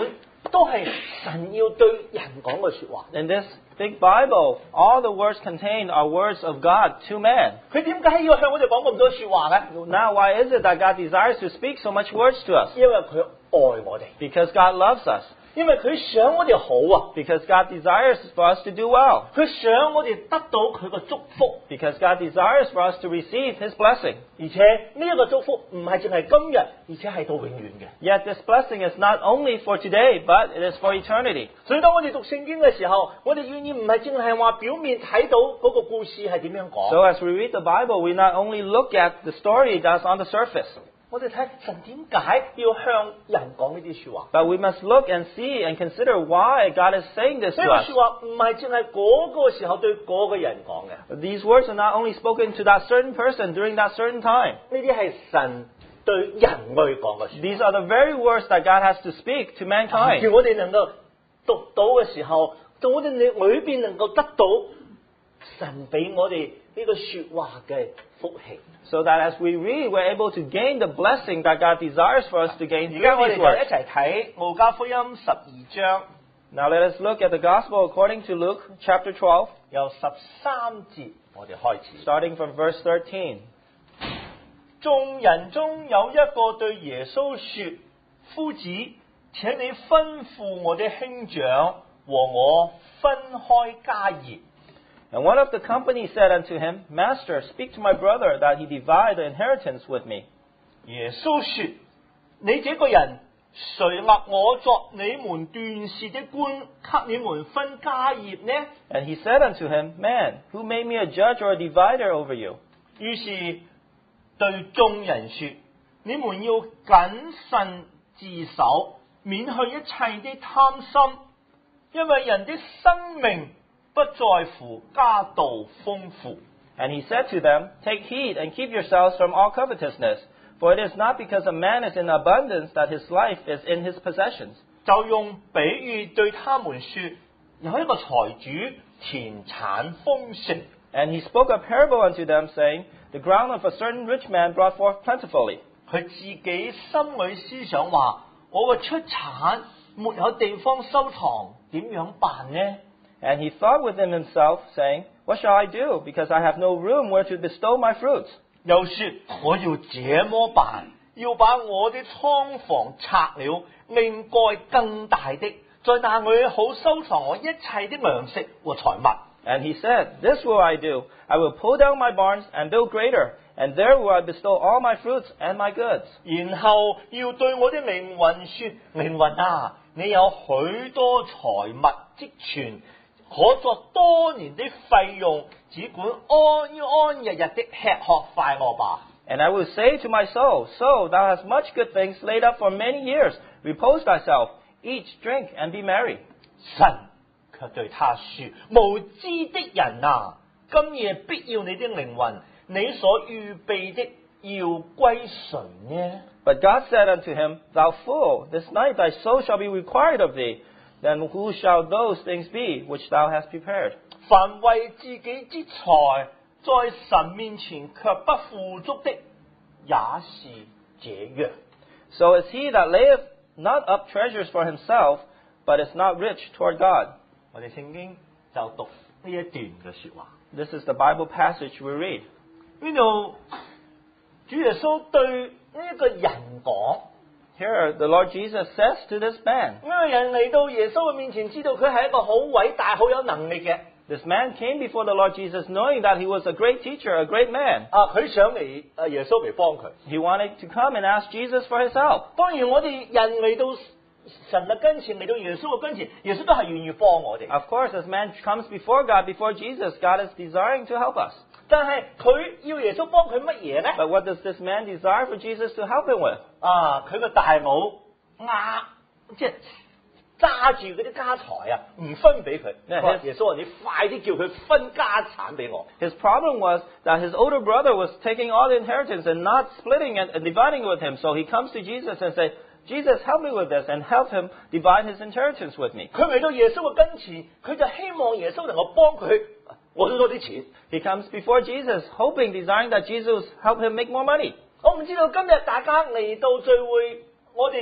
都係神要對人講嘅說話。
In this big Bible, all the words contained are words of God to man.
佢點解要向我哋講咁多說話咧？
Now, why is it that God desires to speak so much words to us?
因為佢愛我哋，
Because God loves us.
因為佢想我哋好啊，
Because God desires for us to do well.
佢想我哋得到佢嘅祝福，
Because God desires for us to receive His blessing.
而且呢一個祝福唔係淨係今日，而且係到永遠嘅。
Yet this blessing is not only for today, but it is for eternity.
所以當我哋讀聖經嘅時候，我哋願意唔係淨係話表面睇到嗰個故事係點樣講，
So as we read the Bible, we not only look at the story that's on the surface,
我哋睇神點解要向人講呢啲說話。
but we must look and see and consider why God is saying this
呢
to
個
us.
說話唔係淨係嗰個時候對嗰個人講嘅，
These words are not only spoken to that certain person during that certain time.
呢啲係神對人類講嘅說話。
These are the very words that God has to speak to
叫
mankind.
我哋能夠讀到嘅時候，到我哋裏邊能夠得到神俾我哋呢個說話嘅福氣。
So that as we read, we're able to gain the blessing that God desires for us to gain
而
through
家我哋
these
就
words.
一齊睇路加福音十二章
Now let us look at the Gospel according to Luke chapter twelve,
由十三節我哋開始。
starting from verse thirteen.
眾人中有一個對耶穌說：夫子，請你吩咐我的兄長和我分開家業。
And one of the company said unto him, Master, speak to my brother that he divide the inheritance with me.
耶穌說：你這個人，誰立我作你們斷事的官，給你們分家業呢？
And he said unto him, Man, who made me a judge or a divider over you?
於是對眾人說：你們要謹慎自守，免去一切的貪心，因為人的生命不在乎家道豐富。
And he said to them, Take heed and keep yourselves from all covetousness, for it is not because a man is in abundance that his life is in his possessions.
就用比喻對他們說：有一個財主田產豐盛，
And he spoke a parable unto them, saying, The ground of a certain rich man brought forth plentifully.
佢自己心裏思想話：我嘅出產沒有地方收藏，點樣辦呢？
And he thought within himself, saying, What shall I do? Because I have no room where to bestow my fruits.
又說：我要這麼辦，要把我的倉房拆了，另蓋更大的，在那裏好收藏我一切的糧食和財物。
And he said, This will I do. I will pull down my barns and build greater, and there will I bestow all my fruits and my goods.
然後要對我的靈魂說：靈魂啊，你有許多財物積存，可作多年的費用，只管安安日日的吃喝快樂吧。
And I will say to my soul, Soul, thou hast much good things laid up for many years. Repose thyself, eat, drink, and be merry.
神卻對他說：無知的人啊，今夜必要你的靈魂，你所預備的要歸誰呢？
But God said unto him, Thou fool, this night thy soul shall be required of thee. Then who shall those things be which thou hast prepared?
凡為自己之財，在神面前卻不富足的，也是這樣。
So is he that layeth not up treasures for himself, but is not rich toward God.
我哋聖經就讀呢一段嘅說話。
This is the Bible passage we read.
呢度主耶穌對呢一個人講，
Here the Lord Jesus says to this man,
呢個人嚟到耶穌嘅面前，知道佢係一個好偉大、好有能力嘅。
This man came before the Lord Jesus knowing that he was a great teacher, a great man.
啊，佢想嚟啊耶穌嚟幫佢。
He wanted to come and ask Jesus for his help.
當然，我哋人嚟到神嘅跟前，嚟到耶穌嘅跟前，耶穌都係願意幫我哋。
Of course, as man comes before God, before Jesus, God is desiring to help us.
但係佢要耶穌幫佢乜嘢咧？
But what does this man desire for Jesus to help him with?
啊，佢個大佬壓，即係揸住嗰啲家財啊，唔分俾佢。
Yeah,
佢話
his-
耶穌話：你快啲叫佢分家產俾我。
His problem was that his older brother was taking all the inheritance and not splitting it and dividing it with him. So he comes to Jesus and says, Jesus, help me with this, and help him divide his inheritance with me.
佢嚟到耶穌嘅跟前，佢就希望耶穌能夠幫佢攞到多啲錢。
He comes before Jesus, hoping, desiring that Jesus help him make more money.
我唔知道今日大家嚟到聚會，我哋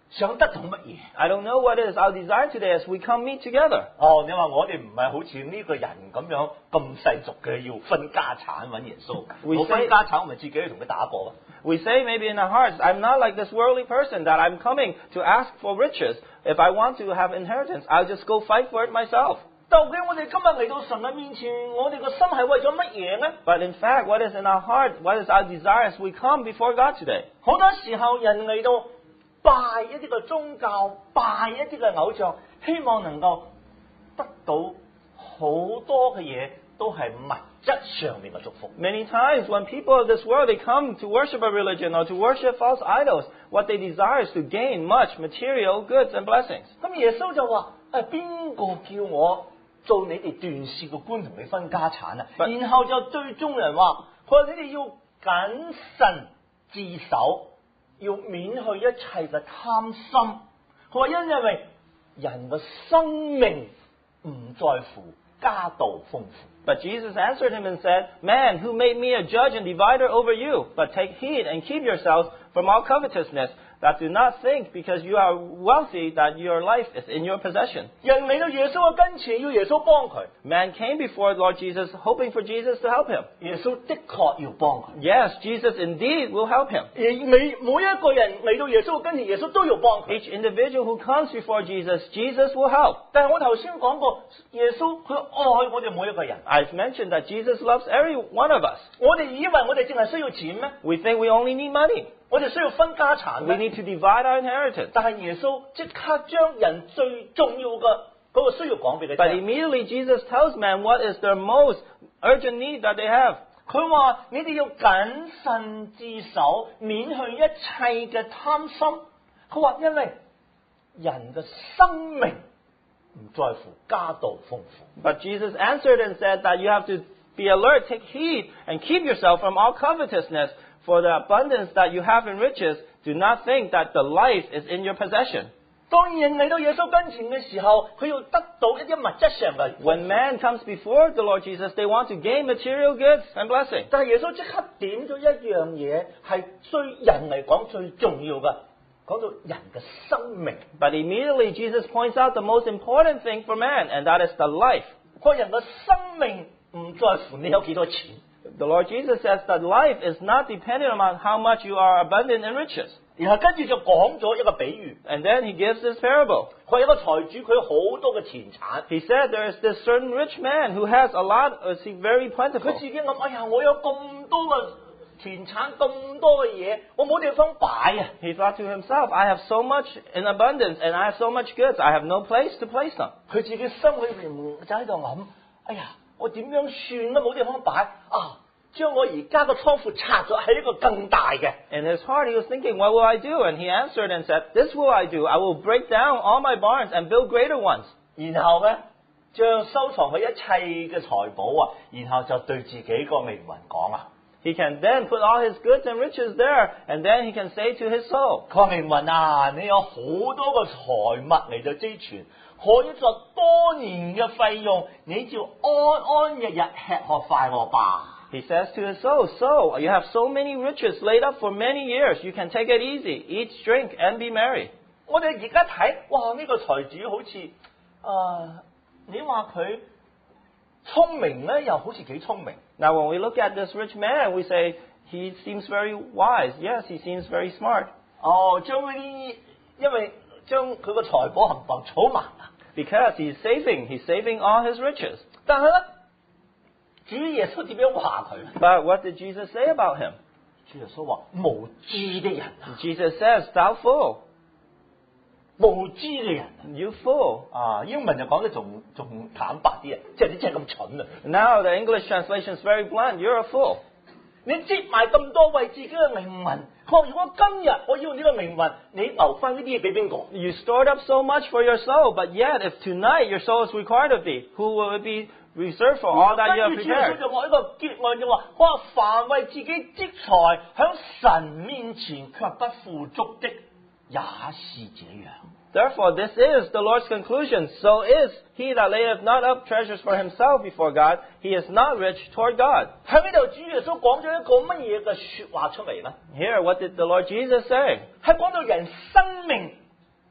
想得到乜嘢？
I don't know what is our desire today as we come meet together.
哦，你話我哋唔係好似呢個人咁樣咁世俗嘅，要分家產揾耶穌。
We
我分
say-
家產，我咪自己去同佢打過。
We say maybe in our hearts, I'm not like this worldly person that I'm coming to ask for riches. If I want to have inheritance, I'll just go fight for it myself.
究竟我哋今日嚟到神嘅面前，我哋個心係為咗乜嘢呢？
But in fact, what is in our heart, what is our desire as we come before God today?
好多時候人嚟到拜一啲嘅宗教，拜一啲嘅偶像，希望能夠得到好多嘅嘢，都係物質上面嘅祝福。
Many times when people of this world, they come to worship a religion or to worship false idols, what they desire is to gain much material goods and blessings.
咁耶穌就話：誒邊個叫我做你哋斷事嘅官同你分家產啊？
But-
然後就對眾人話：佢話你哋要謹慎自守，要免去一切嘅貪心。佢話因為人嘅生命唔在乎家道豐富。
But Jesus answered him and said, Man, who made me a judge and divider over you? But take heed and keep yourselves from all covetousness, that do not think because you are wealthy that your life is in your possession.
人嚟到耶穌嘅跟前，要耶穌幫佢。
Man came before Lord Jesus, hoping for Jesus to help him.
耶穌的確要幫佢。
Yes, Jesus indeed will help him.
而每每一個人嚟到耶穌嘅跟前，耶穌都要幫佢。
Each individual who comes before Jesus, Jesus will help.
但係我頭先講過，耶穌佢愛我哋每一個人。
I've mentioned that Jesus loves every one of us.
我哋以為我哋淨係需要錢咩？
We think we only need money.
我哋需要分家產
We
咩？
need to divide our inheritance.
但係耶穌即刻將人最重要嘅嗰個需要講俾佢
But
聽。
immediately Jesus tells man what is their most urgent need that they have.
佢話：你哋要謹慎自守，免去一切嘅貪心。佢話因為人嘅生命唔在乎家道豐富。
But Jesus answered and said that you have to be alert, take heed, and keep yourself from all covetousness, for the abundance that you have in riches, do not think that the life is in your possession.
當人嚟到耶穌跟前嘅時候，佢要得到一啲物質上嘅。
When man comes before the Lord Jesus, they want to gain material goods and blessing.
但係耶穌即刻點咗一樣嘢，係對人嚟講最重要嘅，講到人嘅生命。
But immediately Jesus points out the most important thing for man, and that is the life.
個人嘅生命唔在乎你有幾多錢，
The Lord Jesus says that life is not dependent on how much you are abundant in riches.
然後跟住就講咗一個比喻。
And then he gives this parable.
佢有一個財主，佢有好多嘅錢產，
He said there is this certain rich man who has a lot, uh, see, very
佢
plentiful.
自己諗：哎呀，我有咁多嘅錢產，咁多嘅嘢，我冇地方擺啊！
He thought to himself, I have so much in abundance and I have so much goods, I have no place to place them.
佢自己心裏邊就喺度諗：哎呀，我點樣算都冇地方擺啊！將我而家個倉庫拆咗，係一個更大嘅。
In his heart, he was thinking, what will I do? And he answered and said, this will I do. I will break down all my barns and build greater ones.
然後咧，將收藏佢一切嘅財寶啊，然後就對自己個靈魂講啊。
He can then put all his goods and riches there, and then he can say to his soul,
佢話靈魂啊，你有好多個財物嚟到積存，可以作多年嘅費用，你就安安日日吃喝快樂吧。
he says to his soul, so, you have so many riches laid up for many years. You can take it easy, eat, drink, and be merry.
我哋而家睇，哇！呢、個財主好似啊，你話佢聰明咧，又好似幾聰明。
Now, when we look at this rich man, we say, he seems very wise. Yes, he seems very smart.
哦，將嗰啲因為將佢個財寶冚唪唥儲埋啦。
Because he's saving, he's saving all his riches.
但係咧，主耶穌點樣話佢？
But what did Jesus say about him?
主耶穌話：無知的人啊，
Jesus says, thou fool,
無知嘅人
you fool.
啊！英文就講得仲仲坦白啲啊，即係你真係咁蠢啊！
Now the English translation is very blunt. You're a fool.
你積埋咁多為自己嘅靈魂，佢話：如果今日我要呢個靈魂，你留翻呢啲嘢俾邊個？
You stored up so much for your soul, but yet if tonight your soul is required of thee, who will it be reserved for all that you have
跟住主耶穌
prepared?
就話一個結論就話：我話凡為自己積財，響神面前卻不富足的，也是這樣。
Therefore, this is the Lord's conclusion. So is he that layeth not up treasures for himself before God, he is not rich toward God.
喺呢度主耶穌講咗一個乜嘢嘅説話出嚟咧？
Here, what did the Lord Jesus say?
係講到人生命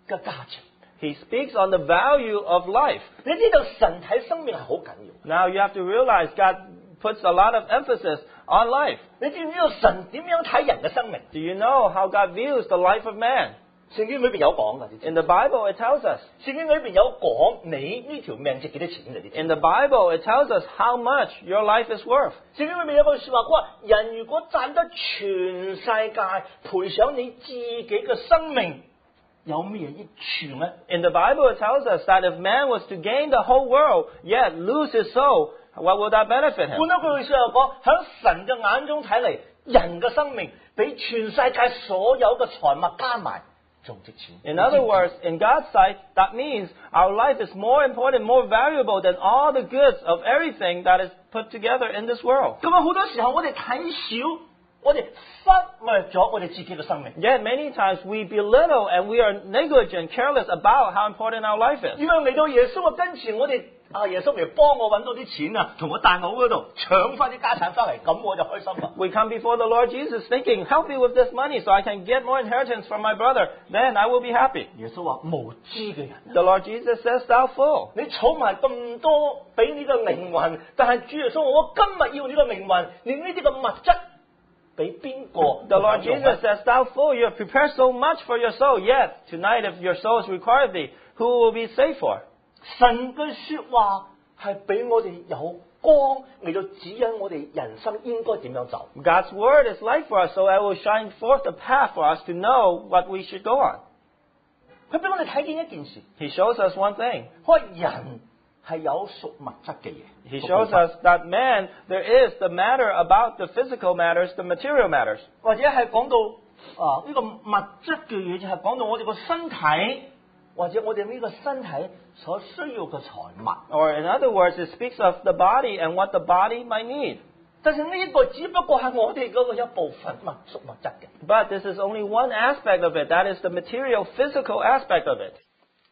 嘅價值。
He speaks on the value of life.
你知道神睇生命係好緊要。
Now you have to realize God puts a lot of emphasis on life.
你知唔知道神點樣睇人嘅生命？
Do you know how God views the life of man?
聖經裏邊有講㗎，你知
In the Bible, it tells us.
聖經裏邊有講你呢條命值幾多錢㗎？你知
In the Bible, it tells us how much your life is worth.
聖經裏面有句説話，佢話人如果賺得全世界，賠上你自己嘅生命，有咩益處呢？
In the Bible, it tells us that if man was to gain the whole world, yet lose his soul, what would that benefit him?
換一句説話講，喺神嘅眼中睇嚟，人嘅生命比全世界所有嘅財物加埋仲值錢。
In other words, in God's sight, that means our life is more important, more valuable than all the goods of everything that is put together in this world.
咁啊，好多時候我哋睇少，我哋忽略咗我哋自己嘅生命。
Yet many times we belittle and we are negligent, careless about how important our life is.
因為嚟到耶穌嘅跟前，我哋啊耶穌嚟幫我揾到啲錢啊，同我大佬嗰度搶翻啲家產翻嚟，咁我就開心啦。
We come before the Lord Jesus thinking, help me with this money so I can get more inheritance from my brother. Then I will be happy.
耶穌話無知嘅人，
The Lord Jesus says, thou fool.
你儲埋咁多俾你嘅靈魂，但係主耶穌，我今日要你嘅靈魂，連呢啲嘅物質俾邊個？
The Lord Jesus says, thou fool, you have prepared so much for your soul, yet tonight if your soul is required of thee, who will be saved for?
神嘅說話係俾我哋有光嚟到指引我哋人生應該點樣走。
God's word is light for us, so it will shine forth a path for us to know what we should go on.
佢俾我哋睇見一件事，
He shows us one thing.
佢話人係有屬物質嘅嘢。
He shows us that man, there is the matter about the physical matters, the material matters.
或者係講到啊呢、個物質嘅嘢，就係講到我哋個身體，或者我哋呢個身體所需要嘅財物。
Or in other words, it speaks of the body and what the body might need.
但係呢一個只不過係我哋嗰個一部分物屬物質嘅。
But this is only one aspect of it. That is the material, physical aspect of it.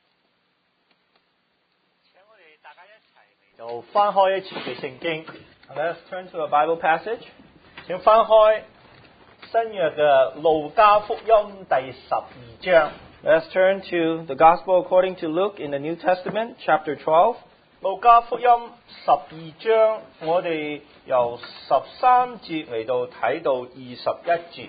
請我哋大家一齊嚟就翻開一次嘅聖經，
Let's turn to a Bible passage.
請翻開新約嘅路加福音第十二章。
Let's turn to the Gospel according to Luke in the New Testament, chapter twelve.
路加福音十二章，我哋由十三節嚟到睇到二十一節。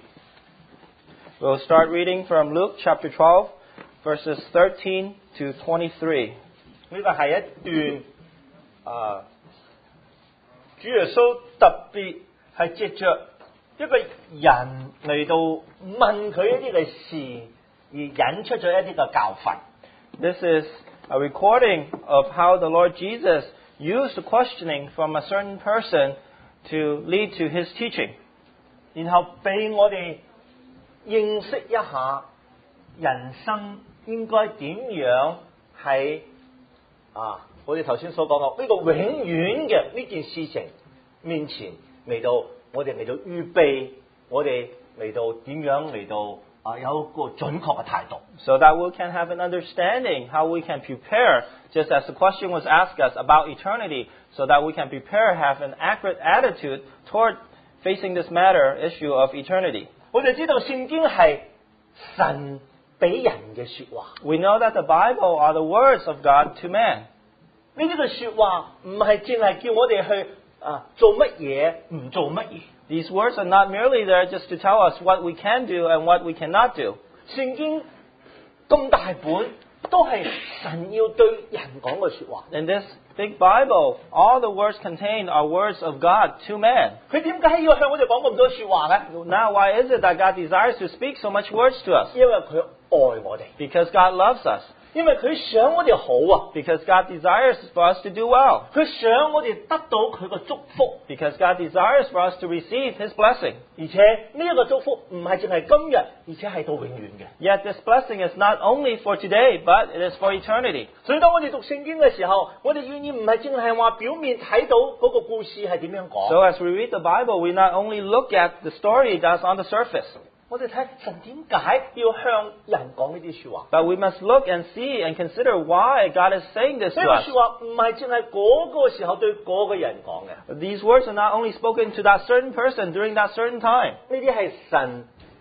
We'll start reading from Luke chapter twelve, verses thirteen to twenty-three.
呢個係一段啊，主耶穌特別係藉着一個人嚟到問佢一啲嘅事，而引出咗一啲嘅教訓。
This is a recording of how the Lord Jesus used the questioning from a certain person to lead to his teaching.
然後俾我哋認識一下人生應該點樣喺啊，我哋頭先所講嘅呢個永遠嘅呢件事情面前嚟到，我哋嚟到預備，我哋嚟到點樣嚟到啊有一個準確嘅態度。
So that we can have an understanding how we can prepare, just as the question was asked us about eternity, so that we can prepare, have an accurate attitude toward facing this matter, issue of eternity.
我哋知道聖經係神俾人嘅說話，
We know that the Bible are the words of God to man.
呢啲嘅說話唔係淨係叫我哋去啊做乜嘢唔做乜嘢。
These words are not merely there just to tell us what we can do and what we cannot do.
聖經咁大本都係神要對人講嘅說話。
In this big Bible, all the words contained are words of God to man.
佢點解要向我哋講咁多說話咧？
Now, why is it that God desires to speak so much words to us?
因為佢愛我哋，
Because God loves us.
因為佢想我哋好啊，
Because God desires for us to do well.
佢想我哋得到佢嘅祝福，
Because God desires for us to receive His blessing.
而且呢一個祝福唔係淨係今日，而且係到永遠嘅。
Yet this blessing is not only for today, but it is for eternity.
所以當我哋讀聖經嘅時候，我哋願意唔係淨係話表面睇到嗰個故事係點樣講，
So as we read the Bible, we not only look at the story that's on the surface,
我哋睇神點解要向人講呢啲說話。
but we must look and see and consider why God is saying this
呢
to
個
us.
說話唔係淨係嗰個時候對嗰個人講嘅，
These words are not only spoken to that certain person during that certain time.
呢啲係神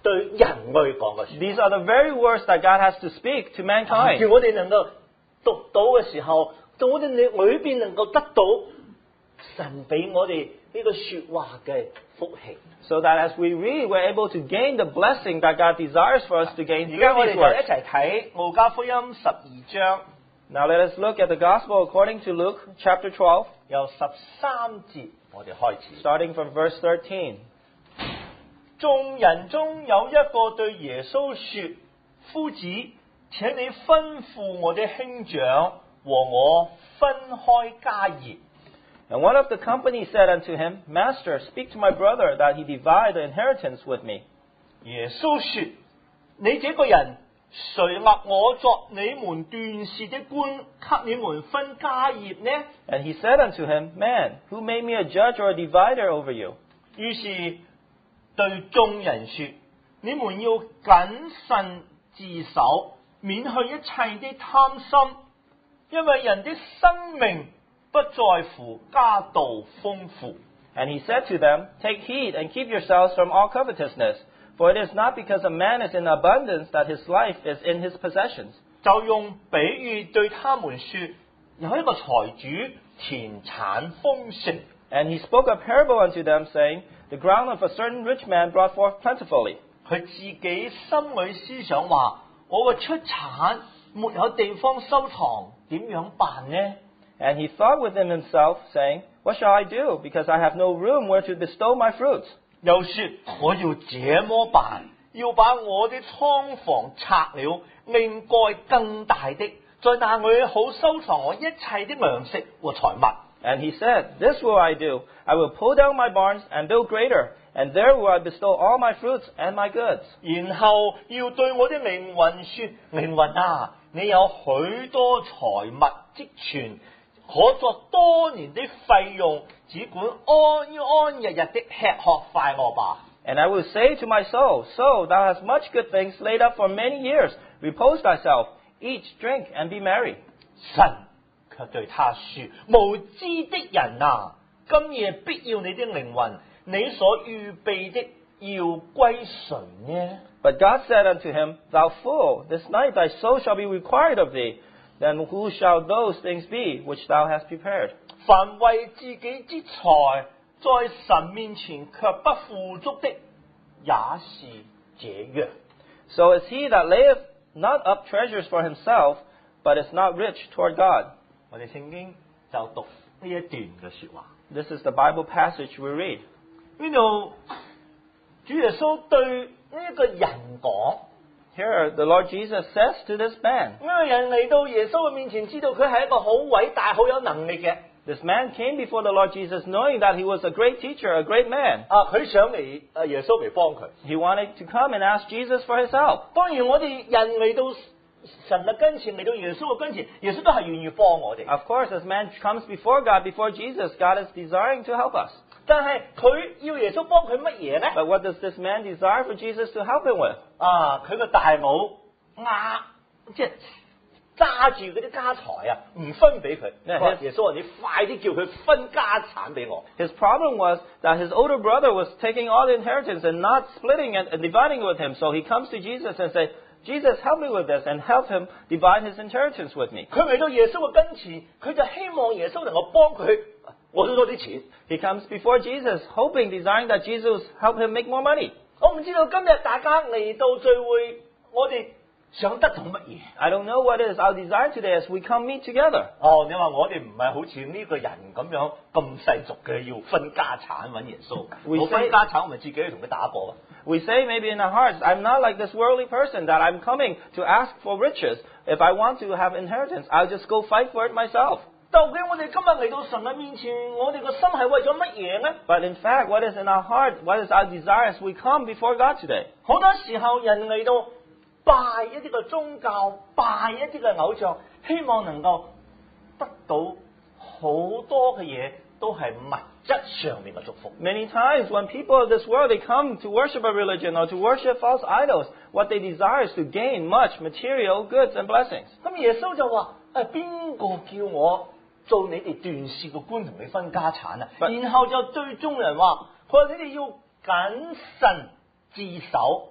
對人類講嘅説話。
These are the very words that God has to speak to
叫
mankind.
我哋能夠讀到嘅時候，到我哋裏邊能夠得到神俾我哋呢個説話嘅福氣。
So that as we read, we're able to gain the blessing that God desires for us to gain
而
through
家我哋
these
就
words.
一齊睇路加福音十二章
Now let us look at the Gospel according to Luke chapter twelve,
由十三節我哋開始。
starting from verse thirteen.
眾人中有一個對耶穌說：夫子，請你吩咐我的兄長和我分開家業。
And one of the company said unto him, Master, speak to my brother that he divide the inheritance with me.
耶穌說：你這個人，誰立我作你們斷事的官，給你們分家業呢？
And he said unto him, Man, who made me a judge or a divider over you?
於是對眾人說：你們要謹慎自守，免去一切的貪心，因為人的生命不在乎家道豐富。
And he said to them, Take heed and keep yourselves from all covetousness, for it is not because a man is in abundance that his life is in his possessions.
就用比喻對他們說：有一個財主田產豐盛，
And he spoke a parable unto them, saying, The ground of a certain rich man brought forth plentifully.
佢自己心裏思想話：我嘅出產沒有地方收藏，點樣辦呢？
And he thought within himself, saying, What shall I do? Because I have no room where to bestow my fruits.
又說：我要這麼辦，要把我的倉房拆了，另蓋更大的，在那裏好收藏我一切的糧食和財物。
And he said, This will I do. I will pull down my barns and build greater, and there will I bestow all my fruits and my goods.
然後要對我的靈魂說：靈魂啊，你有許多財物積存，可作多年的費用，只管安安日日的吃喝快樂吧。
And I will say to my soul, Soul, thou hast much good things laid up for many years. Repose thyself, eat, drink, and be merry.
神卻對他說：無知的人啊，今夜必要你的靈魂，你所預備的要歸誰呢？
But God said unto him, Thou fool, this night thy soul shall be required of thee. Then who shall those things be which thou hast prepared?
凡為自己之財，在神面前卻不富足的，也是這樣。
So is he that layeth not up treasures for himself, but is not rich toward God.
我哋聖經就讀呢一段嘅說話。
This is the Bible passage we read.
呢度主耶穌對呢一個人講，
Here the Lord Jesus says to this man,
呢個人嚟到耶穌嘅面前，知道佢係一個好偉大、好有能力嘅。
This man came before the Lord Jesus knowing that he was a great teacher, a great man.
啊，佢想嚟啊耶穌嚟幫佢。
He wanted to come and ask Jesus for his help.
當然我哋人嚟到神嘅跟前，嚟到耶穌嘅跟前，耶穌都係願意幫我哋。
Of course, as man comes before God, before Jesus, God is desiring to help us.
但係佢要耶穌幫佢乜嘢咧？
But what does this man desire for Jesus to help him with?
啊，佢個大佬壓即係揸住嗰啲家財啊，唔分俾佢。
Yeah,
佢話
his-
耶穌話：你快啲叫佢分家產俾我。
His problem was that his older brother was taking all the inheritance and not splitting it and dividing it with him. So he comes to Jesus and says, Jesus, help me with this, and help him divide his inheritance with me.
佢嚟到耶穌嘅跟前，佢就希望耶穌能夠幫佢攞到多啲錢。
He comes before Jesus, hoping, desiring that Jesus help him make more money.
我唔知道今日大家嚟到聚會，我哋想得到乜嘢？
I don't know what is our desire today as we come meet together.
哦，你話我哋唔係好似呢個人咁樣咁世俗嘅，要分家產揾耶穌。
We
我
say-
分家產，我咪自己去同佢打過。
We say maybe in our hearts, I'm not like this worldly person that I'm coming to ask for riches. If I want to have inheritance, I'll just go fight for it myself.
究竟我哋今日嚟到神嘅面前，我哋個心係為咗乜嘢呢？
But in fact, what is in our heart, what is our desire as we come before God today?
好多時候人嚟到拜一啲嘅宗教，拜一啲嘅偶像，希望能夠得到好多嘅嘢，都係物質上面嘅祝福。
Many times when people of this world, they come to worship a religion or to worship false idols, what they desire is to gain much material goods and blessings.
咁耶穌就話：誒邊個叫我做你哋斷事嘅官，同你分家產啊？
But-
然後就對眾人話：佢話你哋要謹慎自守，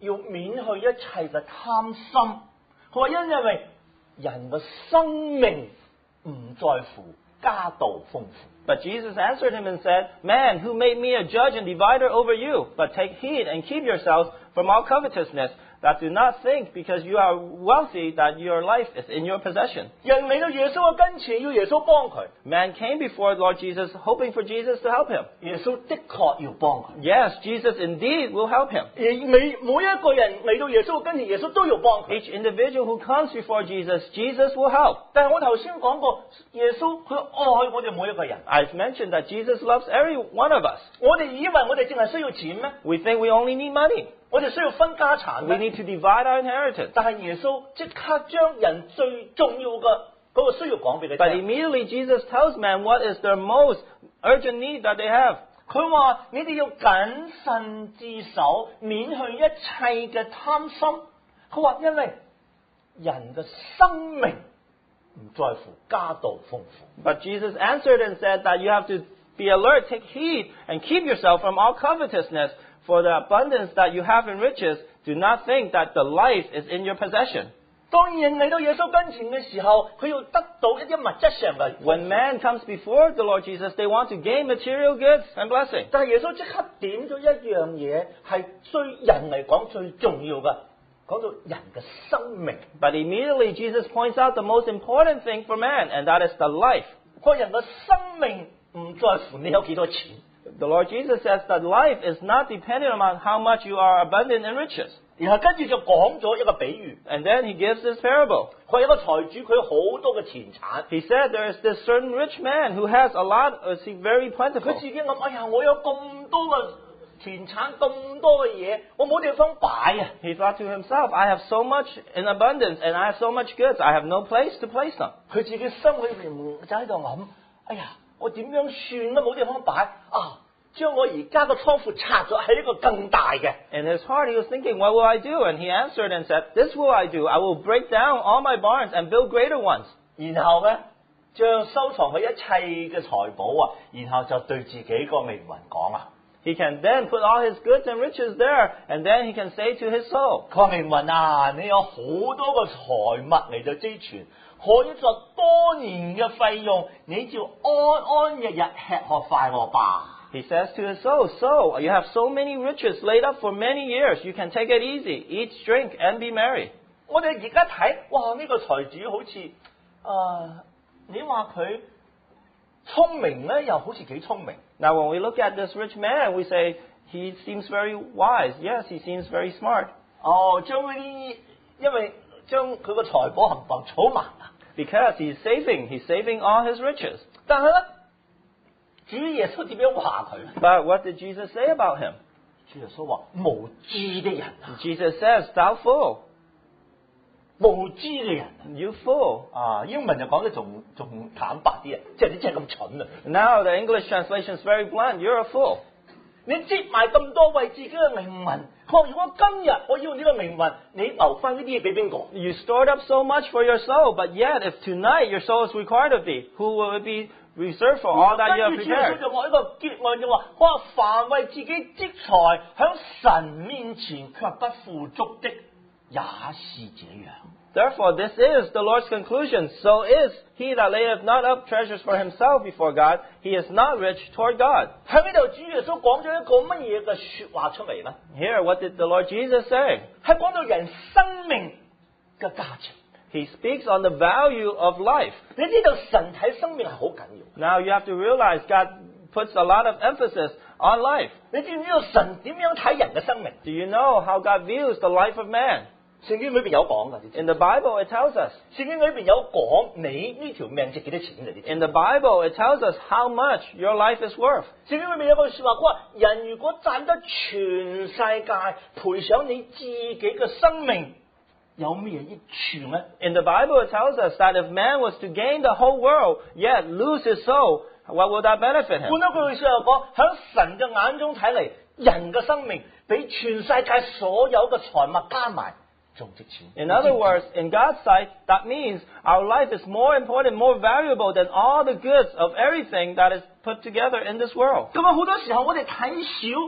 要免去一切嘅貪心。佢話因因為人嘅生命唔在乎家道豐富。
But Jesus answered him and said, Man, who made me a judge and divider over you? But take heed and keep yourselves from all covetousness, that do not think because you are wealthy that your life is in your possession.
人嚟到耶穌嘅跟前，要耶穌幫佢。
Man came before Lord Jesus, hoping for Jesus to help him.
耶穌的確要幫佢。
Yes, Jesus indeed will help him.
而每每一個人嚟到耶穌嘅跟前，耶穌都要幫佢。
Each individual who comes before Jesus, Jesus will help.
但係我頭先講過，耶穌佢愛我哋每一個人。
I've mentioned that Jesus loves every one of us.
我哋以為我哋淨係需要錢咩？
We think we only need money.
我哋需要分家產
We
咩？
need to divide our inheritance.
但係耶穌即刻將人最重要嘅嗰個需要講俾你
But
聽。
immediately Jesus tells man what is their most urgent need that they have.
佢話：你哋要謹慎自守，免去一切嘅貪心。佢話：因為人嘅生命唔在乎家道豐富。
But Jesus answered and said that you have to be alert, take heed, and keep yourself from all covetousness, for the abundance that you have in riches, do not think that the life is in your possession.
當人嚟到耶穌跟前嘅時候，佢要得到一啲物質上嘅。
When man comes before the Lord Jesus, they want to gain material goods and blessing.
但係耶穌即刻點咗一樣嘢，係對人嚟講最重要嘅，講到人嘅生命。
But immediately Jesus points out the most important thing for man, and that is the life.
個人嘅生命唔在乎你有幾多錢。
The Lord Jesus says that life is not dependent on how much you are abundant in riches.
然後跟住就講咗一個比喻，
And then he gives this parable.
佢有一個財主，佢有好多嘅錢產，
He said there is this certain rich man who has a lot, uh, see, very
佢
plentiful.
自己諗：哎呀，我有咁多嘅錢產，咁多嘅嘢，我冇地方擺啊！
He thought to himself, I have so much in abundance and I have so much goods, I have no place to place them.
佢自己心裏邊就喺度諗：哎呀，我點樣算都冇地方擺啊！將我而家個倉庫拆咗，喺一個更大嘅。
In his heart, he was thinking, what will I do? And he answered and said, this will I do. I will break down all my barns and build greater ones.
然後咧，將收藏佢一切嘅財寶啊，然後就對自己個靈魂講啊。
He can then put all his goods and riches there, and then he can say to his soul,
佢話靈魂啊，你有好多個財物嚟到積存，可以作多年嘅費用，你就安安日日吃喝快樂吧。
he says to his soul, so, you have so many riches laid up for many years. You can take it easy, eat, drink, and be merry.
我哋而家睇，哇！呢、個財主好似啊，你話佢聰明咧，又好似幾聰明。
Now, when we look at this rich man, we say, he seems very wise. Yes, he seems very smart.
哦，將嗰啲，因為將佢個財寶冚唪唥儲埋啦。
Because he's saving, he's saving all his riches.
但係咧，主耶穌點樣話佢？
But what did Jesus say about him?
主耶穌話：無知的人啊，
Jesus says, thou fool,
無知嘅人
you fool.
啊！英文就講得仲仲坦白啲啊，即係你真係咁蠢啊！
Now, the English translation is very blunt. You're a fool.
你積埋咁多為自己嘅名魂，佢話：如果今日我要呢個名魂，你留翻呢啲嘢俾邊個？
You stored up so much for your soul, but yet if tonight your soul is required of thee, who will it be reserved for all that you have
跟住主耶穌
prepared?
就話一個結論就話：佢話凡為自己積財，響神面前卻不富足的，也是這樣。
Therefore, this is the Lord's conclusion. So is he that layeth not up treasures for himself before God, he is not rich toward God.
喺呢度，主耶穌講咗一個乜嘢嘅說話出嚟咧？
Here, what did the Lord Jesus say?
係講到人生命嘅價值。
He speaks on the value of life.
你知道神睇生命係好緊要。
Now you have to realize God puts a lot of emphasis on life.
你知唔知道神點樣睇人嘅生命？
Do you know how God views the life of man?
聖經裏邊有講㗎，你知
In the Bible, it tells us.
聖經裏邊有講你呢條命值幾多錢㗎？你知
In the Bible, it tells us how much your life is worth.
聖經裏面有句說話，佢話人如果賺得全世界，賠上你自己嘅生命，有咩益處呢？
In the Bible, it tells us that if man was to gain the whole world, yet lose his soul, what would that benefit him?
換一句說話講，喺神嘅眼中睇嚟，人嘅生命比全世界所有嘅財物加埋仲值錢。
In other words, in God's sight, that means our life is more important, more valuable than all the goods of everything that is put together in this world.
咁啊，好多時候我哋睇少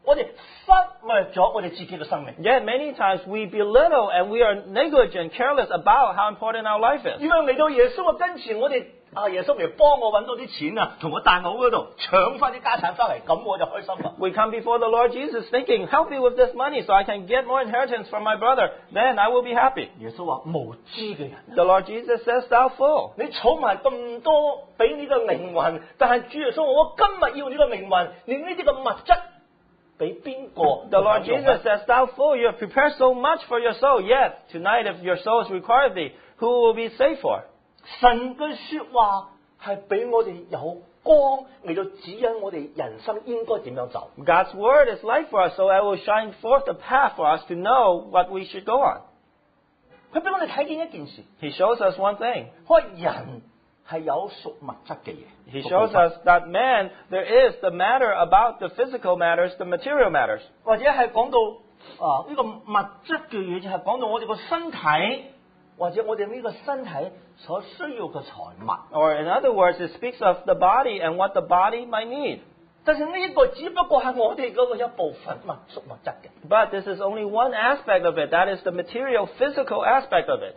我哋忽略咗我哋自己嘅生命。
Yet many times we belittle and we are negligent, careless about how important our life is.
讓嚟到耶穌嘅跟前，我哋啊耶穌嚟幫我揾到啲錢啊，同我大佬嗰度搶翻啲家產翻嚟，咁我就開心啦。
We come before the Lord Jesus thinking, help me with this money so I can get more inheritance from my brother. Then I will be happy.
耶穌話無知嘅人，
The Lord Jesus says, thou fool.
你儲埋咁多俾呢個靈魂，但係主耶穌話我今日要呢個靈魂，連呢啲嘅物質俾邊個？
The Lord Jesus says, thou fool, you have prepared so much for your soul. Yet tonight if your soul is required thee, who will be saved for?
神嘅說話係俾我哋有光嚟到指引我哋人生應該點樣走。
God's word is light for us, so it will shine forth the path for us to know what we should go on.
佢俾我哋睇見一件事，
He shows us one thing.
佢話人係有屬物質嘅嘢。
He shows us that man, there is the matter about the physical matters, the material matters.
或者係講到啊呢個物質嘅嘢，就係講到我哋個身體，或者我哋呢個身體所需要嘅財物。
Or in other words, it speaks of the body and what the body might need.
但是呢一個只不過係我哋嗰個一部分物屬物質嘅。
But this is only one aspect of it. That is the material, physical aspect of it.